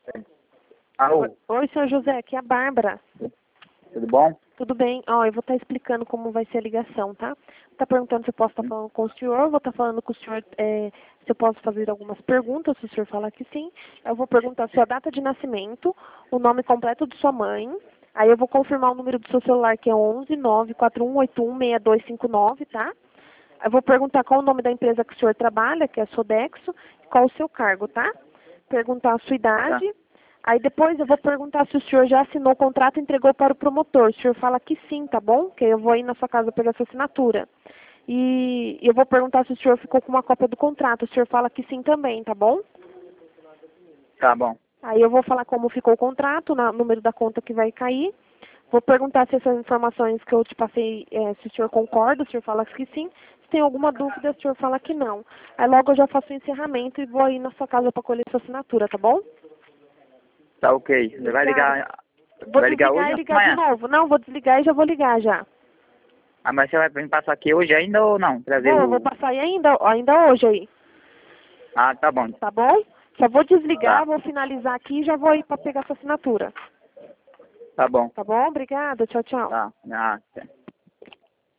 Alô, Oi, senhor José, aqui é a Bárbara. tudo bom? Tudo bem? Ó, eu vou estar explicando como vai ser a ligação, tá? Tá perguntando se eu posso estar falando com o senhor, eu vou estar falando com o senhor se eu posso fazer algumas perguntas, se o senhor falar que sim. Eu vou perguntar a sua data de nascimento, o nome completo de sua mãe, aí eu vou confirmar o número do seu celular, que é 11 941816259, tá? Eu vou perguntar qual o nome da empresa que o senhor trabalha, que é a Sodexo, e qual o seu cargo, tá? Perguntar a sua Tá. idade. Aí depois eu vou perguntar se o senhor já assinou o contrato e entregou para o promotor. O senhor fala que sim, tá bom? Que eu vou ir na sua casa pegar sua assinatura. E eu vou perguntar se o senhor ficou com uma cópia do contrato. O senhor fala que sim também, tá bom? Tá bom. Aí eu vou falar como ficou o contrato, o número da conta que vai cair. Vou perguntar se essas informações que eu te passei, se o senhor concorda, o senhor fala que sim. Se tem alguma dúvida, o senhor fala que não. Aí logo eu já faço o encerramento e vou aí na sua casa para colher sua assinatura, tá bom? Tá ok. Você vai Obrigada. ligar. Vou Vai ligar desligar hoje e ou ligar de amanhã? novo. Não, vou desligar e já vou ligar já. Ah, mas você vai me passar aqui hoje ainda ou não? Trazer Vou o. passar aí ainda hoje aí, Ah, tá bom. tá bom? Só vou desligar, Tá. vou finalizar aqui e já vou ir para pegar sua assinatura. Tá bom. Tá bom? Obrigada. Tchau, tchau. Tá. Ah, tá.